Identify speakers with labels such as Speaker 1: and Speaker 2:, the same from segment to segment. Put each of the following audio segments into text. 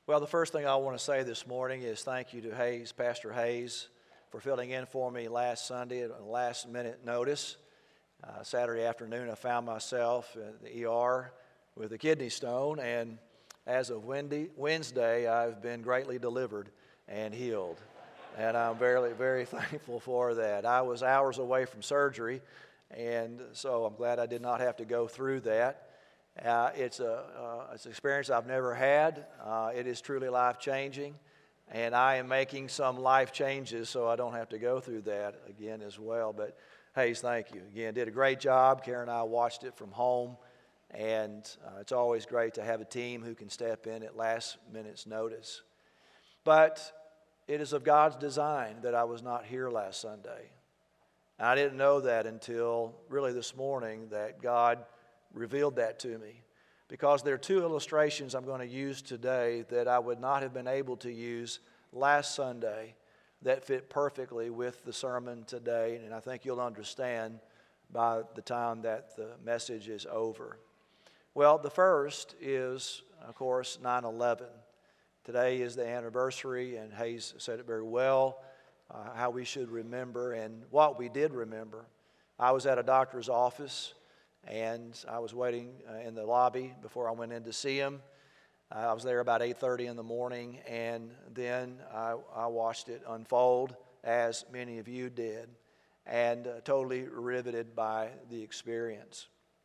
Speaker 1: Well, the first thing I want to say this morning is thank you to Pastor Hayes, for filling in for me last Sunday at a last-minute notice. Saturday afternoon, I found myself at the ER with a kidney stone, and as of Wednesday, I've been greatly delivered and healed. And I'm very, very thankful for that. I was hours away from surgery, and so I'm glad I did not have to go through that. It's an experience I've never had. It is truly life-changing, and I am making some life changes so I don't have to go through that again as well. But Hayes, thank you. Again, did a great job. Karen and I watched it from home, and it's always great to have a team who can step in at last minute's notice. But it is of God's design that I was not here last Sunday. And I didn't know that until really this morning that God revealed that to me, because there are two illustrations I'm going to use today that I would not have been able to use last Sunday that fit perfectly with the sermon today, and I think you'll understand by the time that the message is over. Well, the first is, of course, 9/11. Today is the anniversary, and Hayes said it very well, how we should remember and what we did remember. I was at a doctor's office, and I was waiting in the lobby before I went in to see him. I was there about 8:30 in the morning, and then I watched it unfold, as many of you did, and totally riveted by the experience.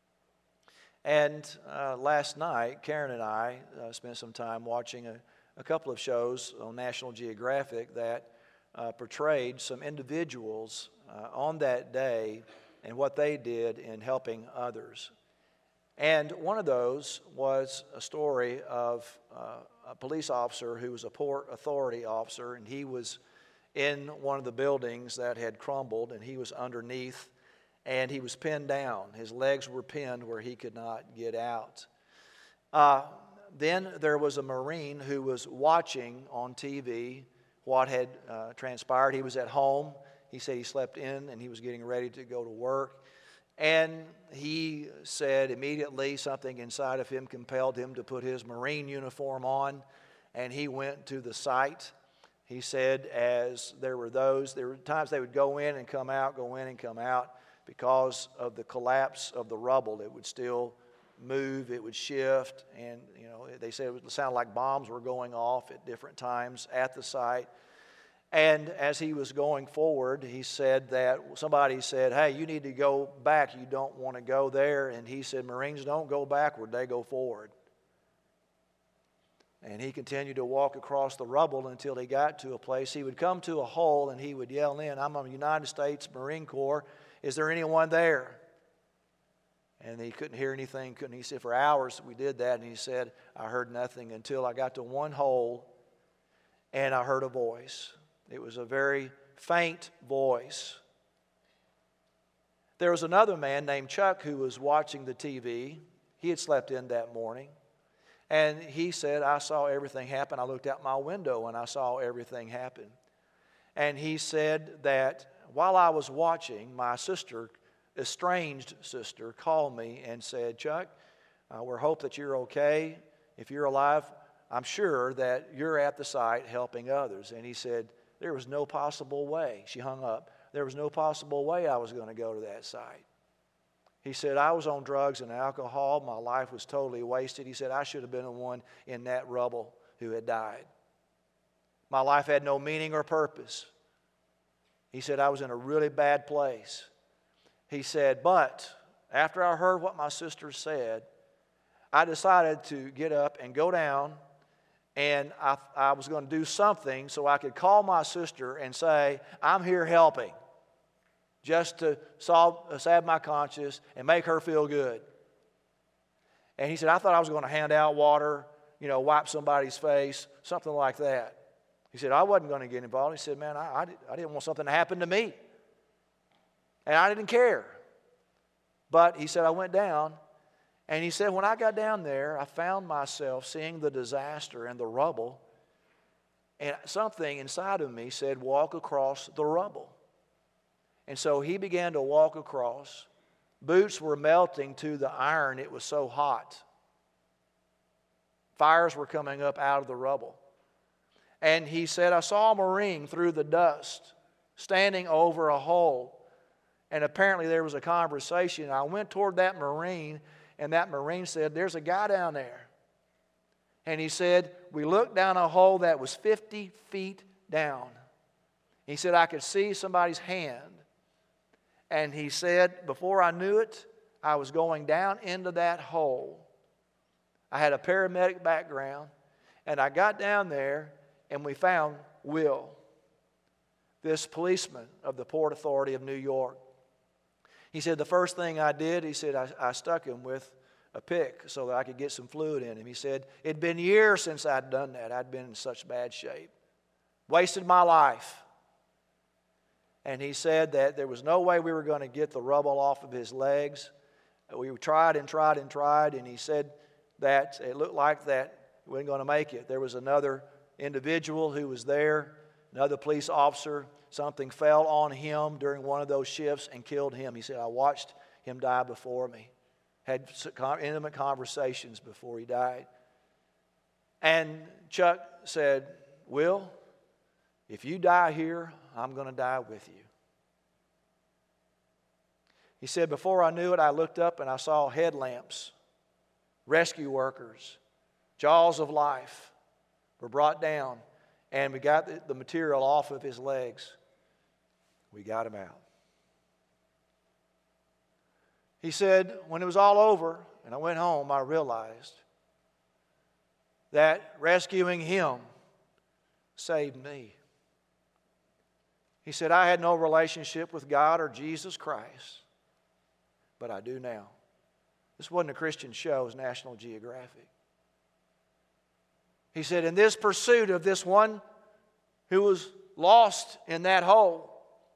Speaker 1: And last night, Karen and I spent some time watching a couple of shows on National Geographic that portrayed some individuals on that day and what they did in helping others. And one of those was a story of a police officer who was a Port Authority officer, and he was in one of the buildings that had crumbled, and he was underneath, and he was pinned down. His legs were pinned where he could not get out. Then there was a Marine who was watching on TV what had transpired. He was at home. He said he slept in and he was getting ready to go to work. And he said immediately something inside of him compelled him to put his Marine uniform on, and he went to the site. He said as there were times they would go in and come out, because of the collapse of the rubble. It would still move, it would shift, and they said it would sound like bombs were going off at different times at the site. And as he was going forward, he said that somebody said, "Hey, you need to go back. You don't want to go there." And he said, "Marines don't go backward, they go forward." And he continued to walk across the rubble until he got to a place. He would come to a hole and he would yell in, "I'm a United States Marine Corps. Is there anyone there?" And he couldn't hear anything. He said, for hours we did that. And he said, "I heard nothing until I got to one hole and I heard a voice. It was a very faint voice." There was another man named Chuck who was watching the TV. He had slept in that morning. And he said, "I saw everything happen. I looked out my window and I saw everything happen." And he said that while I was watching, my sister, estranged sister, called me and said, "Chuck, we hope that you're okay. If you're alive, I'm sure that you're at the site helping others." And he said, there was no possible way. She hung up. There was no possible way I was going to go to that site. He said, "I was on drugs and alcohol. My life was totally wasted." He said, "I should have been the one in that rubble who had died. My life had no meaning or purpose." He said, "I was in a really bad place." He said, "But after I heard what my sister said, I decided to get up and go down, and I was going to do something so I could call my sister and say, 'I'm here helping,' just to salve my conscience and make her feel good." And he said, "I thought I was going to hand out water, wipe somebody's face, something like that." He said, "I wasn't going to get involved." He said, "Man, I didn't want something to happen to me. And I didn't care." But he said, "I went down." And he said, when I got down there, I found myself seeing the disaster and the rubble. And something inside of me said, walk across the rubble. And so he began to walk across. Boots were melting to the iron. It was so hot. Fires were coming up out of the rubble. And he said, I saw a Marine through the dust standing over a hole. And apparently there was a conversation. I went toward that Marine, and that Marine said, there's a guy down there. And he said, we looked down a hole that was 50 feet down. He said, I could see somebody's hand. And he said, before I knew it, I was going down into that hole. I had a paramedic background, and I got down there, and we found Will, this policeman of the Port Authority of New York. He said, the first thing I did, he said, I stuck him with a pick so that I could get some fluid in him. He said, it'd been years since I'd done that. I'd been in such bad shape. Wasted my life. And he said that there was no way we were going to get the rubble off of his legs. We tried and tried and tried, and he said that it looked like that we weren't going to make it. There was another individual who was there, another police officer. Something fell on him during one of those shifts and killed him. He said, I watched him die before me. Had intimate conversations before he died. And Chuck said, Will, if you die here, I'm going to die with you. He said, before I knew it, I looked up and I saw headlamps, rescue workers, jaws of life were brought down, and we got the material off of his legs. We got him out. He said, when it was all over and I went home, I realized that rescuing him saved me. He said, I had no relationship with God or Jesus Christ, but I do now. This wasn't a Christian show, it was National Geographic. He said, in this pursuit of this one who was lost in that hole,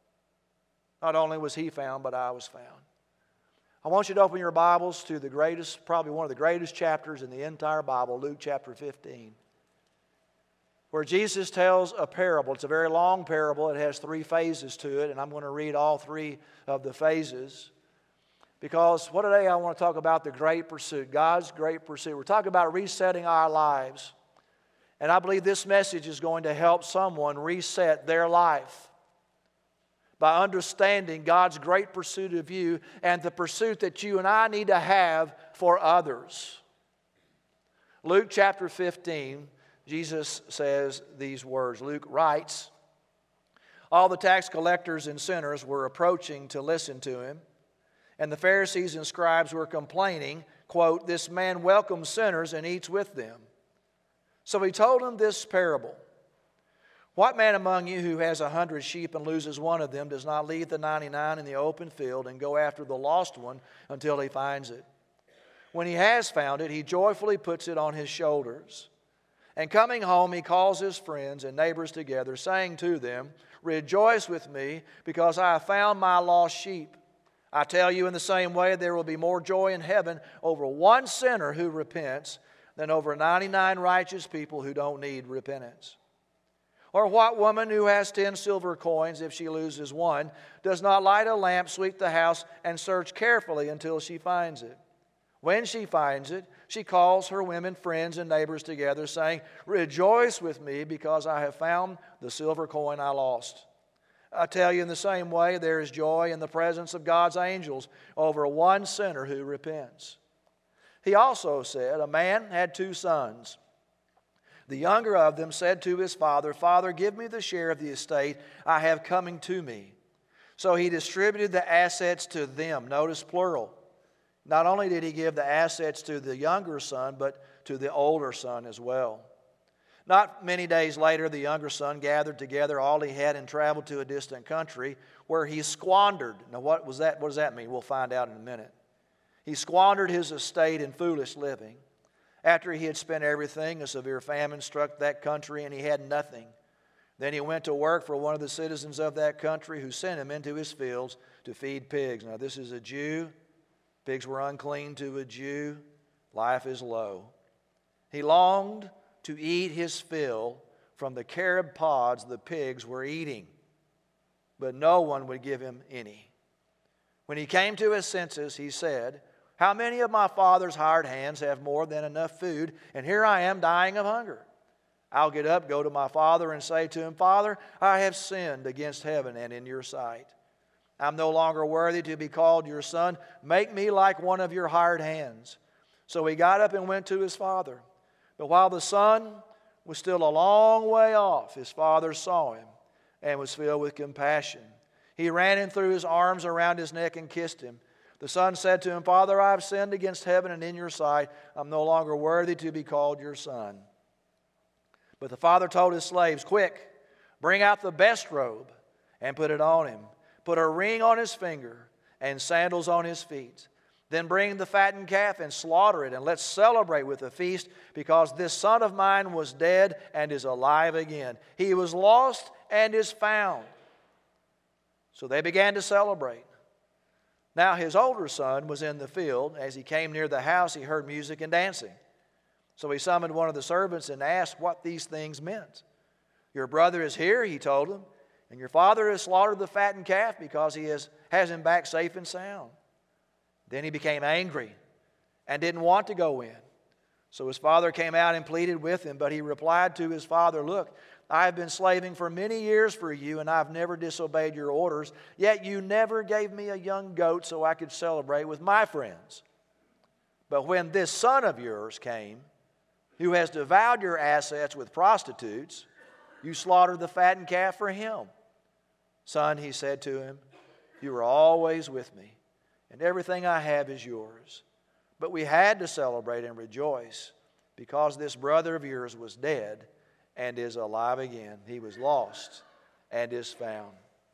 Speaker 1: not only was he found, but I was found. I want you to open your Bibles to the greatest, probably one of the greatest chapters in the entire Bible, Luke chapter 15, where Jesus tells a parable. It's a very long parable. It has 3 phases to it, and I'm going to read all 3 of the phases. Because today I want to talk about the great pursuit, God's great pursuit. We're talking about resetting our lives. And I believe this message is going to help someone reset their life by understanding God's great pursuit of you and the pursuit that you and I need to have for others. Luke chapter 15, Jesus says these words. Luke writes, all the tax collectors and sinners were approaching to listen to him, and the Pharisees and scribes were complaining, quote, this man welcomes sinners and eats with them. So he told them this parable. What man among you who has 100 sheep and loses one of them does not leave the 99 in the open field and go after the lost one until he finds it? When he has found it, he joyfully puts it on his shoulders. And coming home, he calls his friends and neighbors together, saying to them, rejoice with me, because I have found my lost sheep. I tell you, in the same way, there will be more joy in heaven over one sinner who repents than over 99 righteous people who don't need repentance. Or what woman who has 10 silver coins, if she loses one, does not light a lamp, sweep the house, and search carefully until she finds it? When she finds it, she calls her women friends and neighbors together, saying, rejoice with me, because I have found the silver coin I lost. I tell you, in the same way, there is joy in the presence of God's angels over one sinner who repents. He also said, a man had 2 sons. The younger of them said to his father, Father, give me the share of the estate I have coming to me. So he distributed the assets to them. Notice plural. Not only did he give the assets to the younger son, but to the older son as well. Not many days later, the younger son gathered together all he had and traveled to a distant country where he squandered. Now, what does that mean? We'll find out in a minute. He squandered his estate in foolish living. After he had spent everything, a severe famine struck that country and he had nothing. Then he went to work for one of the citizens of that country, who sent him into his fields to feed pigs. Now, this is a Jew. Pigs were unclean to a Jew. Life is low. He longed to eat his fill from the carob pods the pigs were eating, but no one would give him any. When he came to his senses, he said, How many of my father's hired hands have more than enough food, and here I am dying of hunger? I'll get up, go to my father, and say to him, Father, I have sinned against heaven and in your sight. I'm no longer worthy to be called your son. Make me like one of your hired hands. So he got up and went to his father. But while the son was still a long way off, his father saw him and was filled with compassion. He ran and threw his arms around his neck and kissed him. The son said to him, Father, I have sinned against heaven and in your sight. I'm no longer worthy to be called your son. But the father told his slaves, Quick, bring out the best robe and put it on him. Put a ring on his finger and sandals on his feet. Then bring the fattened calf and slaughter it, and let's celebrate with a feast, because this son of mine was dead and is alive again. He was lost and is found. So they began to celebrate. Now his older son was in the field. As he came near the house, he heard music and dancing. So he summoned one of the servants and asked what these things meant. Your brother is here, he told him, and your father has slaughtered the fattened calf because he has him back safe and sound. Then he became angry and didn't want to go in. So his father came out and pleaded with him, but he replied to his father, Look, I have been slaving for many years for you, and I've never disobeyed your orders, yet you never gave me a young goat so I could celebrate with my friends. But when this son of yours came, who has devoured your assets with prostitutes, you slaughtered the fattened calf for him. Son, he said to him, you are always with me, and everything I have is yours. But we had to celebrate and rejoice, because this brother of yours was dead and is alive again. He was lost and is found.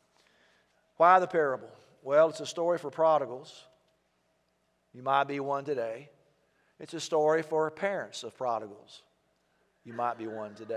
Speaker 1: Why the parable? Well, it's a story for prodigals. You might be one today. It's a story for parents of prodigals. You might be one today.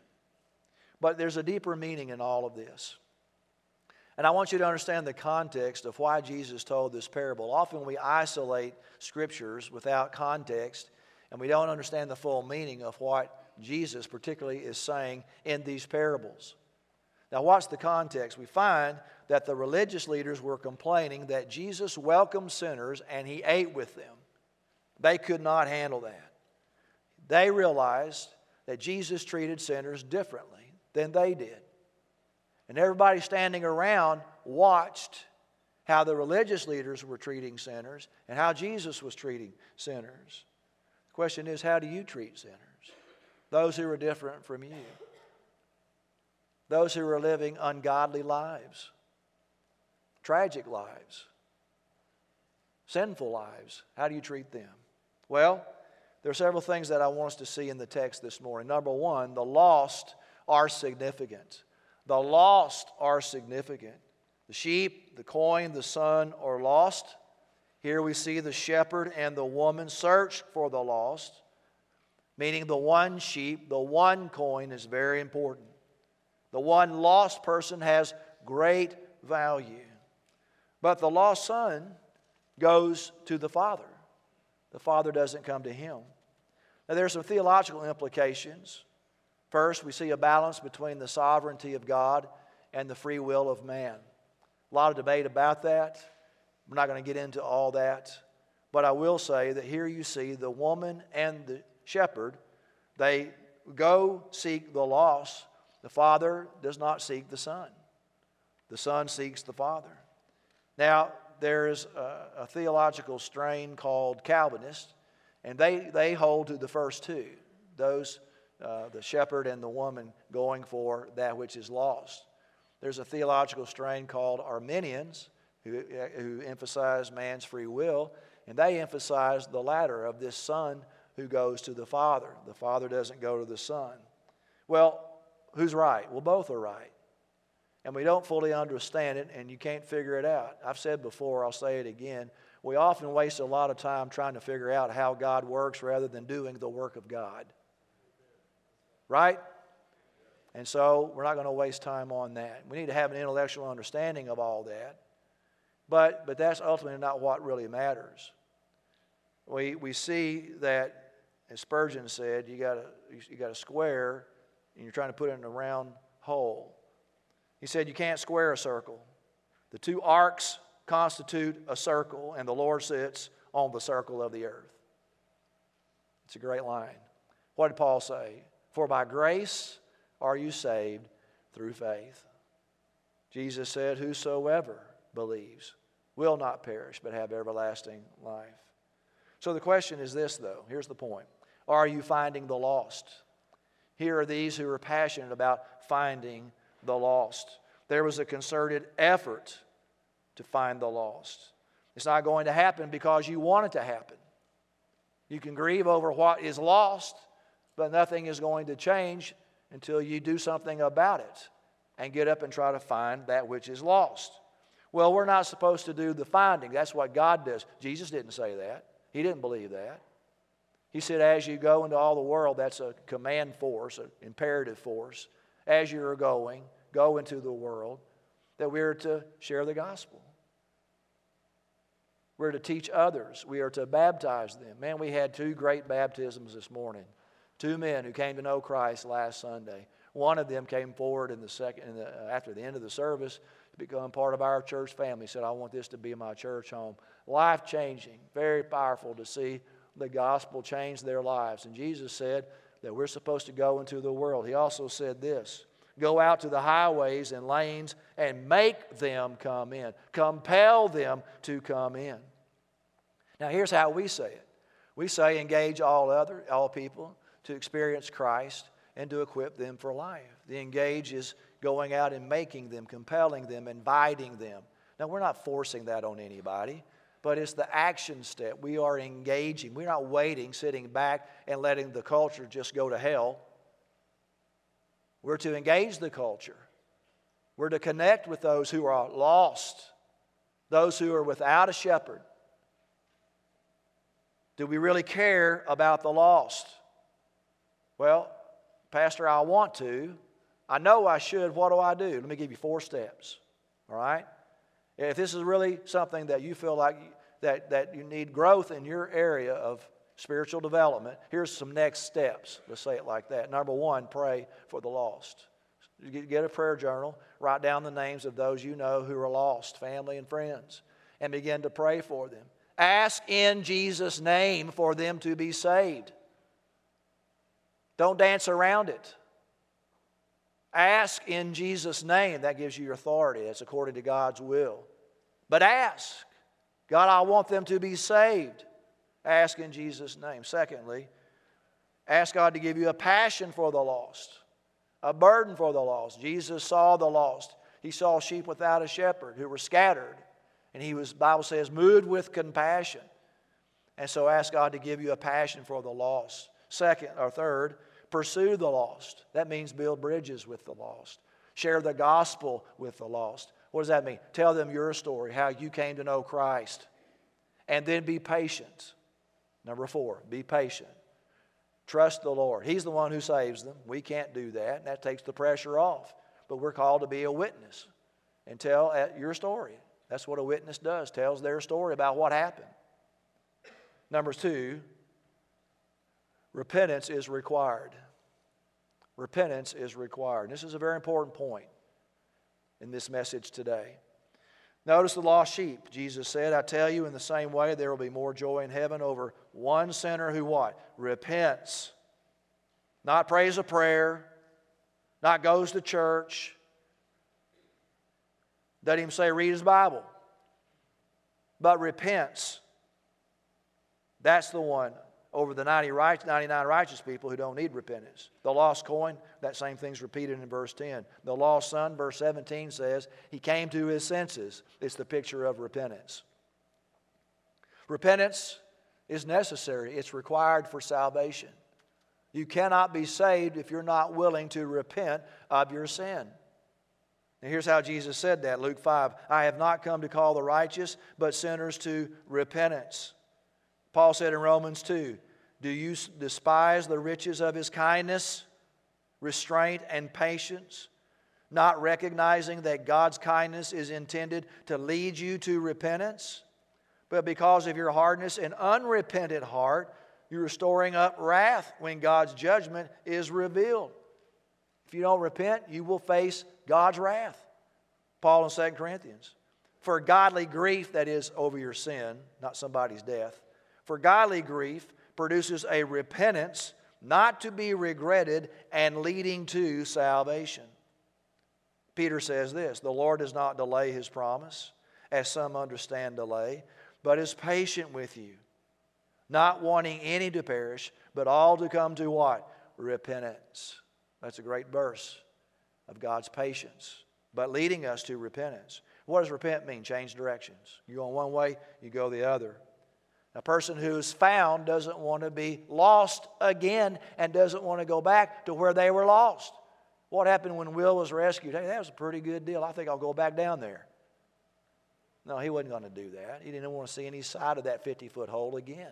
Speaker 1: But there's a deeper meaning in all of this. And I want you to understand the context of why Jesus told this parable. Often we isolate scriptures without context, and we don't understand the full meaning of what Jesus particularly is saying in these parables. Now, what's the context? We find that the religious leaders were complaining that Jesus welcomed sinners and he ate with them. They could not handle that. They realized that Jesus treated sinners differently than they did. And everybody standing around watched how the religious leaders were treating sinners and how Jesus was treating sinners. The question is, how do you treat sinners? Those who are different from you. Those who are living ungodly lives. Tragic lives. Sinful lives. How do you treat them? Well, there are several things that I want us to see in the text this morning. Number one, the lost are significant. The lost are significant. The sheep, the coin, the son are lost. Here we see the shepherd and the woman search for the lost, meaning the one sheep, the one coin is very important. The one lost person has great value. But the lost son goes to the Father. The Father doesn't come to him. Now, there are some theological implications. First, we see a balance between the sovereignty of God and the free will of man. A lot of debate about that. We're not going to get into all that. But I will say that here you see the woman and the shepherd. They go seek the lost. The Father does not seek the Son. The Son seeks the Father. Now, there is a theological strain called Calvinist, and they hold to the first two. Those, the shepherd and the woman going for that which is lost. There's a theological strain called Arminians, who emphasize man's free will, and they emphasize the latter of this son who goes to the Father. The Father doesn't go to the Son. Well, who's right? Well, both are right. And we don't fully understand it, and you can't figure it out. I've said before, I'll say it again, we often waste a lot of time trying to figure out how God works rather than doing the work of God. Right? And so we're not going to waste time on that. We need to have an intellectual understanding of all that. But that's ultimately not what really matters. We see that, as Spurgeon said, you got a square and you're trying to put it in a round hole. He said you can't square a circle. The two arcs constitute a circle, and the Lord sits on the circle of the earth. It's a great line. What did Paul say? For by grace are you saved through faith. Jesus said, whosoever believes will not perish but have everlasting life. So the question is this, though. Here's the point. Are you finding the lost? Here are these who are passionate about finding the lost. There was a concerted effort to find the lost. It's not going to happen because you want it to happen. You can grieve over what is lost, but nothing is going to change until you do something about it and get up and try to find that which is lost. Well, we're not supposed to do the finding. That's what God does. Jesus didn't say that. He didn't believe that. He said, as you go into all the world, that's a command force, an imperative force. As you're going, go into the world, that we're to share the gospel. We're to teach others. We are to baptize them. Man, we had 2 great baptisms this morning. 2 men who came to know Christ last Sunday. One of them came forward after the end of the service to become part of our church family. He said, I want this to be my church home. Life-changing, very powerful to see the gospel change their lives. And Jesus said that we're supposed to go into the world. He also said this, go out to the highways and lanes and make them come in. Compel them to come in. Now here's how we say it. We say engage all people to experience Christ and to equip them for life. The engage is going out and making them, compelling them, inviting them. Now we're not forcing that on anybody, but it's the action step. We are engaging. We're not waiting, sitting back and letting the culture just go to hell. We're to engage the culture. We're to connect with those who are lost, those who are without a shepherd. Do we really care about the lost? Well, Pastor, I want to. I know I should. What do I do? Let me give you 4 steps. All right? If this is really something that you feel like that you need growth in your area of spiritual development, here's some next steps. Let's say it like that. Number 1, pray for the lost. Get a prayer journal. Write down the names of those you know who are lost, family and friends, and begin to pray for them. Ask in Jesus' name for them to be saved. Don't dance around it. Ask in Jesus' name. That gives you your authority. That's according to God's will. But ask. God, I want them to be saved. Ask in Jesus' name. Secondly, ask God to give you a passion for the lost, a burden for the lost. Jesus saw the lost. He saw sheep without a shepherd who were scattered. And he was, the Bible says, moved with compassion. And so ask God to give you a passion for the lost. Second or third, pursue the lost. That means build bridges with the lost. Share the gospel with the lost. What does that mean? Tell them your story, how you came to know Christ. And then be patient. Number 4, be patient. Trust the Lord. He's the one who saves them. We can't do that, and that takes the pressure off. But we're called to be a witness and tell your story. That's what a witness does, tells their story about what happened. Number 2, repentance is required. Repentance is required. This is a very important point in this message today. Notice the lost sheep. Jesus said, I tell you, in the same way, there will be more joy in heaven over one sinner who what? Repents. Not prays a prayer, not goes to church. Doesn't even say read his Bible. But repents. That's the one over the 99 righteous people who don't need repentance. The lost coin, that same thing's repeated in verse 10. The lost son, verse 17 says, he came to his senses. It's the picture of repentance. Repentance is necessary. It's required for salvation. You cannot be saved if you're not willing to repent of your sin. And here's how Jesus said that, Luke 5. I have not come to call the righteous, but sinners to repentance. Paul said in Romans 2, do you despise the riches of his kindness, restraint, and patience, not recognizing that God's kindness is intended to lead you to repentance? But because of your hardness and unrepentant heart, you're storing up wrath when God's judgment is revealed. If you don't repent, you will face God's wrath. Paul in 2 Corinthians. For godly grief, that is over your sin, not somebody's death, For godly grief produces a repentance not to be regretted and leading to salvation. Peter says this, the Lord does not delay His promise, as some understand delay, but is patient with you, not wanting any to perish, but all to come to what? Repentance. That's a great verse of God's patience, but leading us to repentance. What does repent mean? Change directions. You go one way, you go the other. A person who is found doesn't want to be lost again and doesn't want to go back to where they were lost. What happened when Will was rescued? Hey, that was a pretty good deal. I think I'll go back down there. No, he wasn't going to do that. He didn't want to see any side of that 50-foot hole again.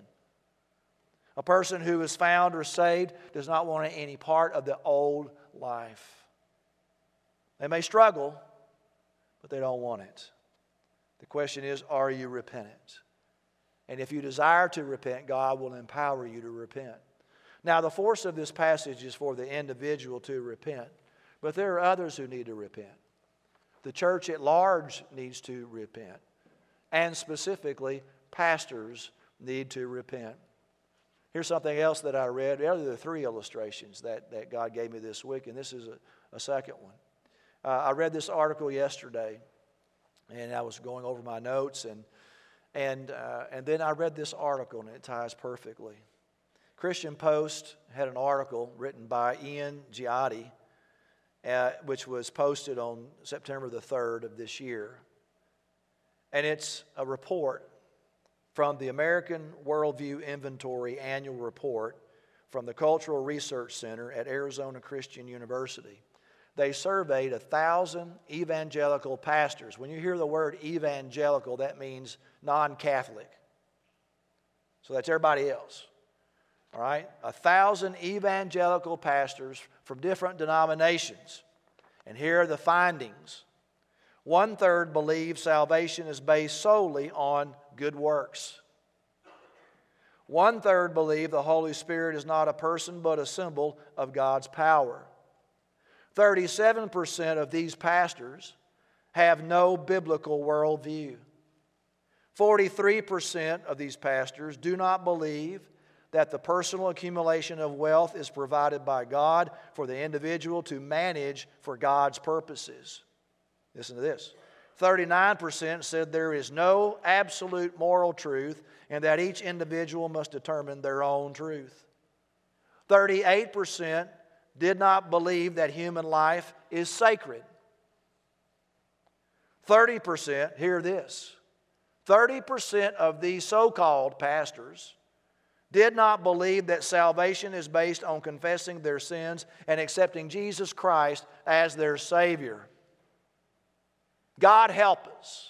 Speaker 1: A person who is found or saved does not want any part of the old life. They may struggle, but they don't want it. The question is, are you repentant? And if you desire to repent, God will empower you to repent. Now, the force of this passage is for the individual to repent, but there are others who need to repent. The church at large needs to repent, and specifically, pastors need to repent. Here's something else that I read. There are 3 illustrations that God gave me this week, and this is a second one. I read this article yesterday, and I was going over my notes, and then I read this article, and it ties perfectly. Christian Post had an article written by Ian Giotti, which was posted on September the 3rd of this year. And it's a report from the American Worldview Inventory Annual Report from the Cultural Research Center at Arizona Christian University. They surveyed 1,000 evangelical pastors. When you hear the word evangelical, that means non-Catholic. So that's everybody else. All right? 1,000 evangelical pastors from different denominations. And here are the findings. 1/3 believe salvation is based solely on good works. 1/3 believe the Holy Spirit is not a person but a symbol of God's power. 37% of these pastors have no biblical worldview. 43% of these pastors do not believe that the personal accumulation of wealth is provided by God for the individual to manage for God's purposes. Listen to this. 39% said there is no absolute moral truth and that each individual must determine their own truth. 38% did not believe that human life is sacred. 30%, hear this, 30% of these so-called pastors did not believe that salvation is based on confessing their sins and accepting Jesus Christ as their Savior. God help us.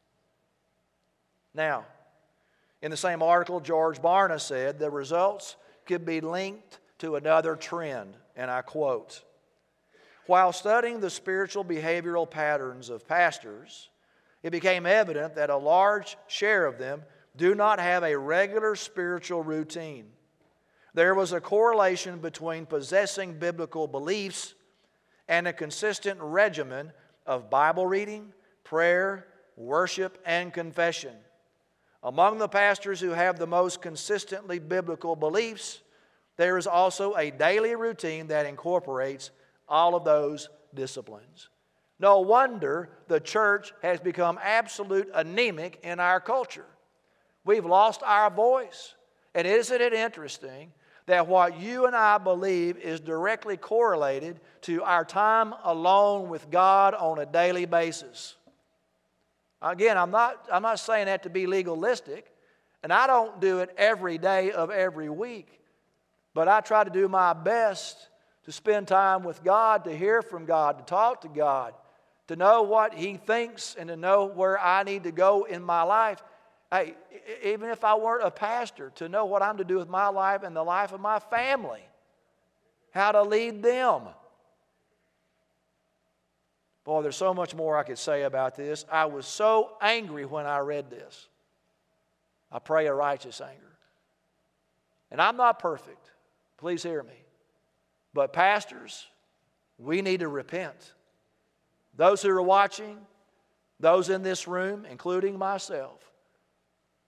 Speaker 1: Now, in the same article, George Barna said the results could be linked to another trend, and I quote, "While studying the spiritual behavioral patterns of pastors, it became evident that a large share of them do not have a regular spiritual routine. There was a correlation between possessing biblical beliefs and a consistent regimen of Bible reading, prayer, worship, and confession. Among the pastors who have the most consistently biblical beliefs, there is also a daily routine that incorporates all of those disciplines." No wonder the church has become absolute anemic in our culture. We've lost our voice. And isn't it interesting that what you and I believe is directly correlated to our time alone with God on a daily basis? Again, I'm not saying that to be legalistic, and I don't do it every day of every week, but I try to do my best to spend time with God, to hear from God, to talk to God, to know what He thinks and to know where I need to go in my life. Hey, even if I weren't a pastor, to know what I'm to do with my life and the life of my family, how to lead them. Boy, there's so much more I could say about this. I was so angry when I read this. I pray a righteous anger. And I'm not perfect. Please hear me. But pastors, we need to repent. Those who are watching, those in this room, including myself,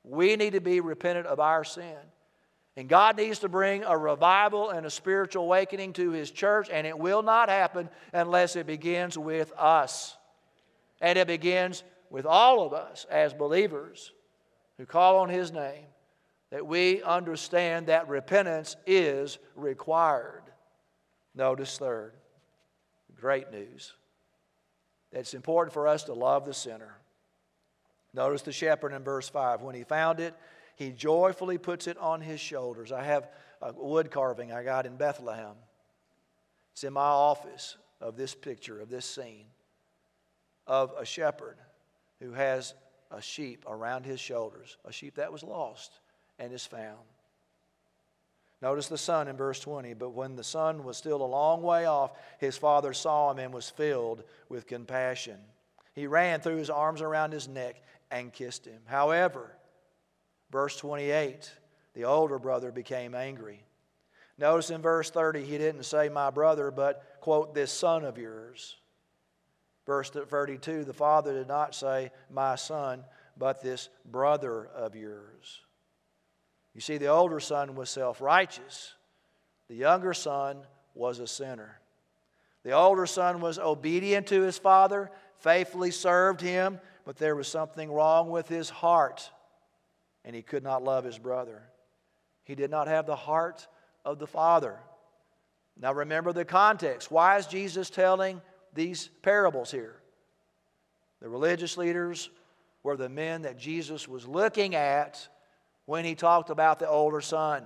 Speaker 1: We need to be repentant of our sin. And God needs to bring a revival and a spiritual awakening to His church, and it will not happen unless it begins with us. And it begins with all of us as believers who call on His name, that we understand that repentance is required. Notice third, great news, that it's important for us to love the sinner. Notice the shepherd in verse 5. When he found it, he joyfully puts it on his shoulders. I have a wood carving I got in Bethlehem. It's in my office of this picture, of this scene, of a shepherd who has a sheep around his shoulders, a sheep that was lost and is found. Notice the son in verse 20. But when the son was still a long way off, his father saw him and was filled with compassion. He ran, threw his arms around his neck, and kissed him. However, verse 28, the older brother became angry. Notice in verse 30, he didn't say my brother, but, quote, this son of yours. Verse 32, the father did not say my son, but this brother of yours. You see, the older son was self-righteous. The younger son was a sinner. The older son was obedient to his father, faithfully served him, but there was something wrong with his heart, and he could not love his brother. He did not have the heart of the Father. Now remember the context. Why is Jesus telling these parables here? The religious leaders were the men that Jesus was looking at when He talked about the older son.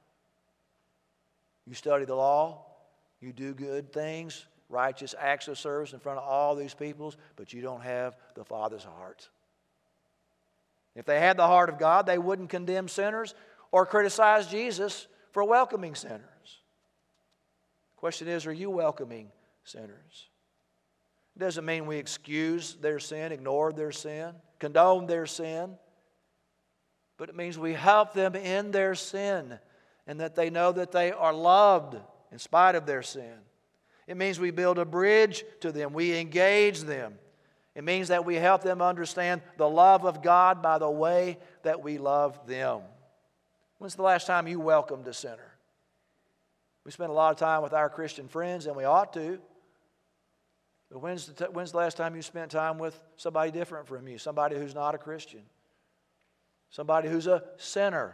Speaker 1: You study the law, you do good things, righteous acts of service in front of all these peoples, but you don't have the Father's heart. If they had the heart of God, they wouldn't condemn sinners or criticize Jesus for welcoming sinners. The question is, are you welcoming sinners? It doesn't mean we excuse their sin, ignore their sin, condone their sin, but it means we help them in their sin and that they know that they are loved in spite of their sin. It means we build a bridge to them. We engage them. It means that we help them understand the love of God by the way that we love them. When's the last time you welcomed a sinner? We spend a lot of time with our Christian friends, and we ought to. But when's the last time you spent time with somebody different from you, somebody who's not a Christian, somebody who's a sinner?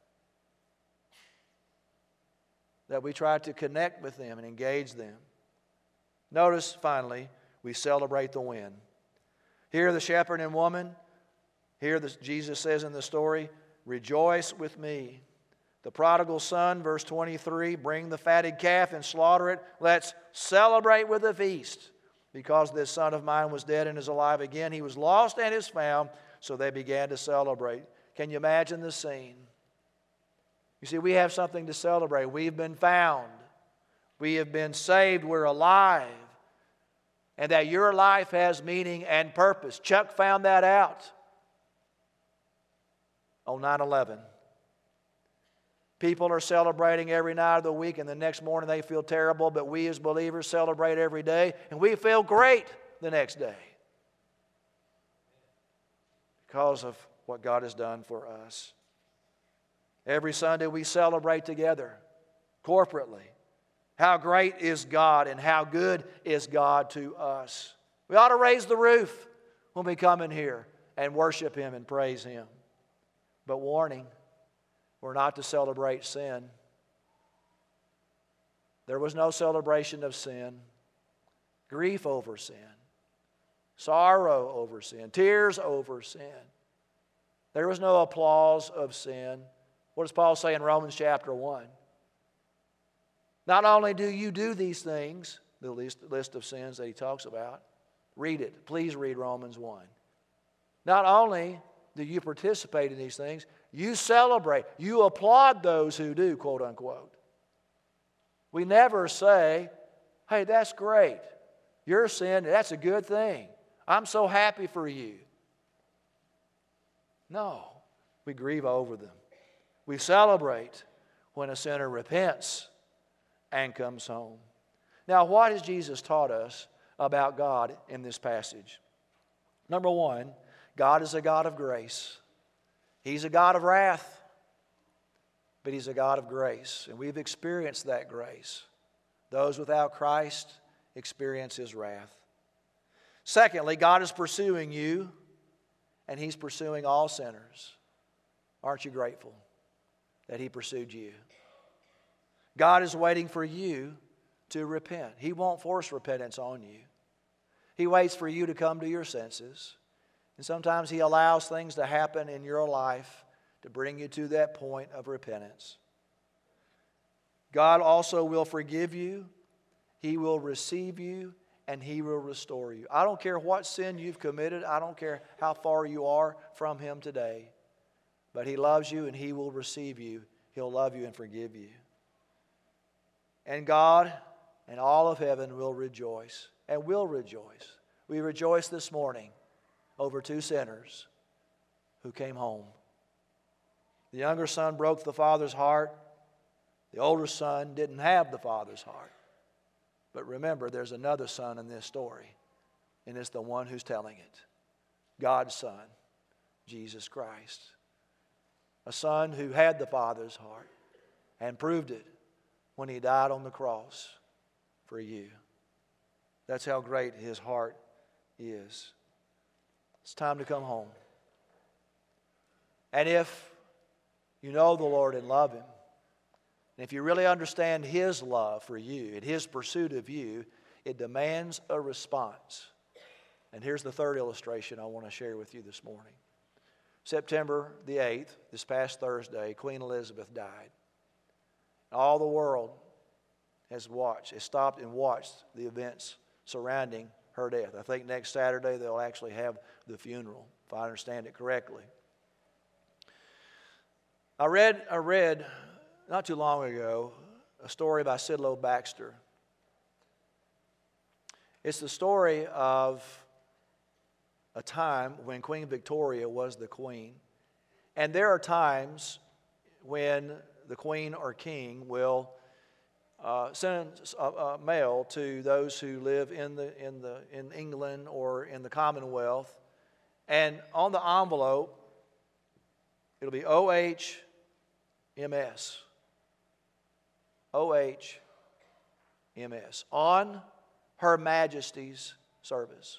Speaker 1: That we try to connect with them and engage them. Notice, finally, we celebrate the win. Here the shepherd and woman, here Jesus says in the story, rejoice with me. The prodigal son, verse 23, bring the fatted calf and slaughter it. Let's celebrate with a feast. Because this son of mine was dead and is alive again. He was lost and is found. So they began to celebrate. Can you imagine the scene? You see, we have something to celebrate. We've been found. We have been saved. We're alive. And that your life has meaning and purpose. Chuck found that out on 9/11. People are celebrating every night of the week, and the next morning they feel terrible, but we as believers celebrate every day, and we feel great the next day because of what God has done for us. Every Sunday we celebrate together, corporately. How great is God and how good is God to us. We ought to raise the roof when we come in here and worship Him and praise Him. But warning, we're not to celebrate sin. There was no celebration of sin. Grief over sin. Sorrow over sin. Tears over sin. There was no applause of sin. What does Paul say in Romans chapter 1? Not only do you do these things, the list of sins that he talks about, read it. Please read Romans 1. Not only do you participate in these things, you celebrate, you applaud those who do, quote unquote. We never say, hey, that's great. Your sin, that's a good thing. I'm so happy for you. No, we grieve over them. We celebrate when a sinner repents and comes home. Now, what has Jesus taught us about God in this passage? Number one, God is a God of grace. He's a God of wrath, but He's a God of grace. And we've experienced that grace. Those without Christ experience His wrath. Secondly, God is pursuing you, and He's pursuing all sinners. Aren't you grateful that He pursued you? God is waiting for you to repent. He won't force repentance on you. He waits for you to come to your senses. And sometimes He allows things to happen in your life to bring you to that point of repentance. God also will forgive you. He will receive you, and He will restore you. I don't care what sin you've committed. I don't care how far you are from Him today. But He loves you, and He will receive you. He'll love you and forgive you. And God and all of heaven will rejoice, and will rejoice. We rejoice this morning over two sinners who came home. The younger son broke the father's heart. The older son didn't have the father's heart. But remember, there's another son in this story, and it's the one who's telling it. God's Son, Jesus Christ. A son who had the Father's heart and proved it when He died on the cross for you. That's how great His heart is. It's time to come home. And if you know the Lord and love Him, and if you really understand His love for you and His pursuit of you, it demands a response. And here's the third illustration I want to share with you this morning. September the 8th, this past Thursday, Queen Elizabeth died. All the world has stopped and watched the events surrounding her death. I think next Saturday they'll actually have the funeral, if I understand it correctly. I read not too long ago a story by Sidlow Baxter. It's the story of a time when Queen Victoria was the queen. And there are times when the queen or king will send a mail to those who live in England or in the Commonwealth. And on the envelope, it'll be OHMS. OHMS. On Her Majesty's service.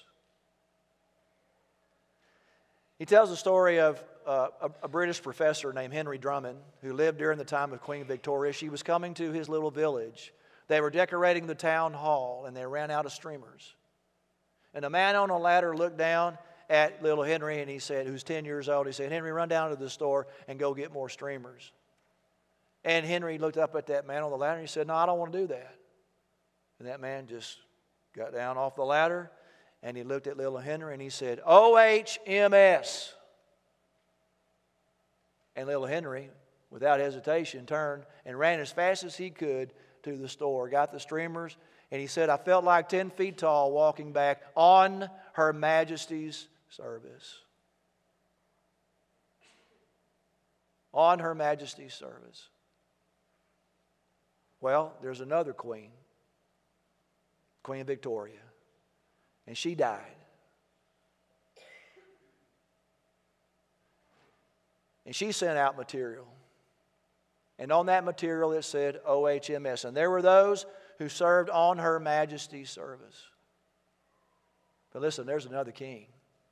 Speaker 1: He tells the story of a British professor named Henry Drummond who lived during the time of Queen Victoria. She was coming to his little village. They were decorating the town hall and they ran out of streamers. And a man on a ladder looked down at little Henry and he said, who's 10 years old, he said, "Henry, run down to the store and go get more streamers." And Henry looked up at that man on the ladder and he said, "No, I don't want to do that." And that man just got down off the ladder and he looked at little Henry and he said, "OHMS." And little Henry, without hesitation, turned and ran as fast as he could to the store, got the streamers, and he said, "I felt like 10 feet tall walking back on Her Majesty's service." On Her Majesty's service. Well, there's another queen, Queen Victoria, and she died. And she sent out material. And on that material it said OHMS. And there were those who served on Her Majesty's service. But listen, there's another king.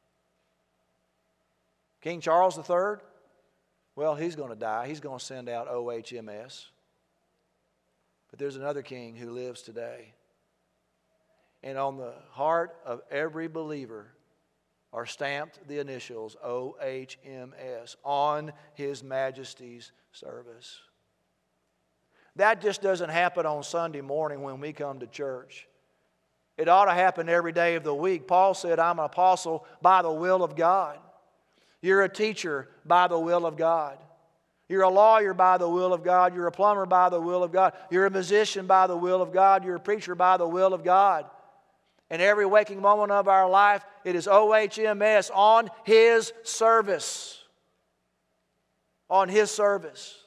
Speaker 1: King Charles III, well, he's going to die. He's going to send out OHMS. But there's another king who lives today. And on the heart of every believer are stamped the initials OHMS, on His Majesty's service. That just doesn't happen on Sunday morning when we come to church. It ought to happen every day of the week. Paul said, "I'm an apostle by the will of God." You're a teacher by the will of God. You're a lawyer by the will of God. You're a plumber by the will of God. You're a musician by the will of God. You're a preacher by the will of God. And every waking moment of our life, it is OHMS, on His service. On His service.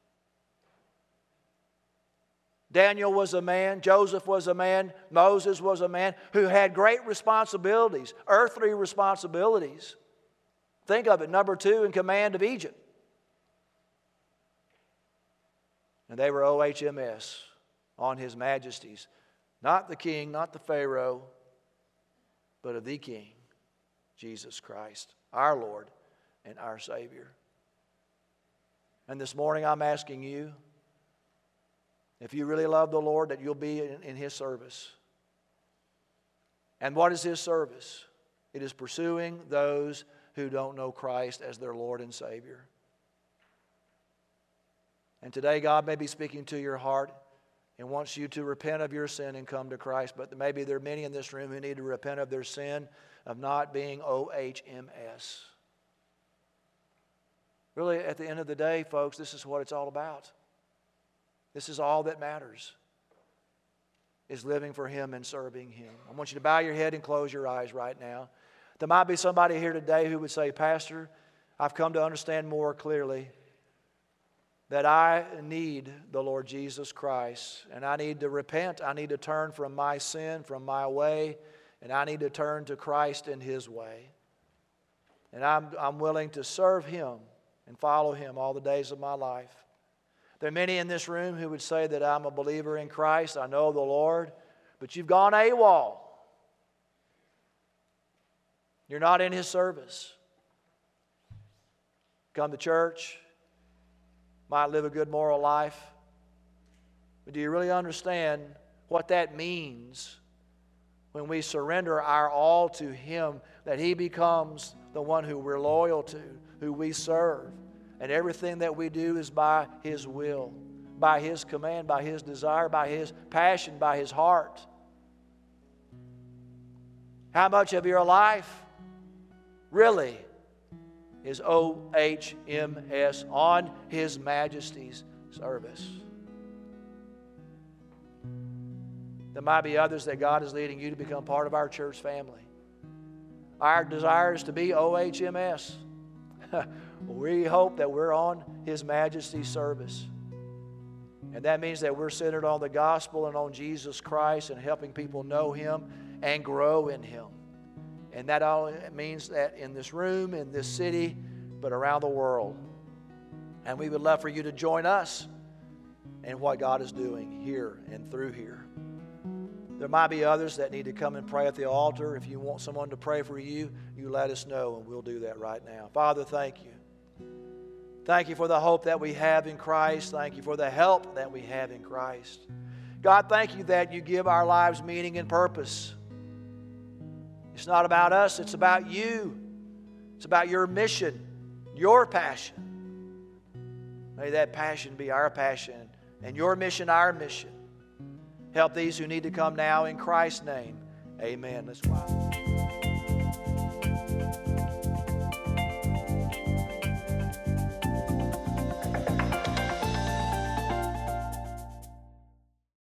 Speaker 1: Daniel was a man, Joseph was a man, Moses was a man who had great responsibilities, earthly responsibilities. Think of it, number 2 in command of Egypt. And they were OHMS, on His Majesty's. Not the king, not the Pharaoh, but of the King, Jesus Christ, our Lord and our Savior. And this morning I'm asking you, if you really love the Lord, that you'll be in His service. And what is His service? It is pursuing those who don't know Christ as their Lord and Savior. And today God may be speaking to your heart and wants you to repent of your sin and come to Christ. But maybe there are many in this room who need to repent of their sin of not being OHMS. Really, at the end of the day, folks, this is what it's all about. This is all that matters, is living for Him and serving Him. I want you to bow your head and close your eyes right now. There might be somebody here today who would say, Pastor, I've come to understand more clearly that I need the Lord Jesus Christ, and I need to repent. I need to turn from my sin, from my way, and I need to turn to Christ and His way. And I'm willing to serve Him and follow Him all the days of my life. There are many in this room who would say that I'm a believer in Christ, I know the Lord, but you've gone AWOL. You're not in His service. Come to church, might live a good moral life, but do you really understand what that means when we surrender our all to Him, that He becomes the one who we're loyal to, who we serve, and everything that we do is by His will, by His command, by His desire, by His passion, by His heart? How much of your life really is OHMS, on His Majesty's service? There might be others that God is leading you to become part of our church family. Our desire is to be OHMS. We hope that we're on His Majesty's service. And that means that we're centered on the gospel and on Jesus Christ and helping people know Him and grow in Him. And that all means that in this room, in this city, but around the world. And we would love for you to join us in what God is doing here and through here. There might be others that need to come and pray at the altar. If you want someone to pray for you, you let us know and we'll do that right now. Father, thank you. Thank you for the hope that we have in Christ. Thank you for the help that we have in Christ. God, thank you that you give our lives meaning and purpose. It's not about us, it's about you. It's about your mission, your passion. May that passion be our passion and your mission our mission. Help these who need to come now in Christ's name. Amen. Let's go out.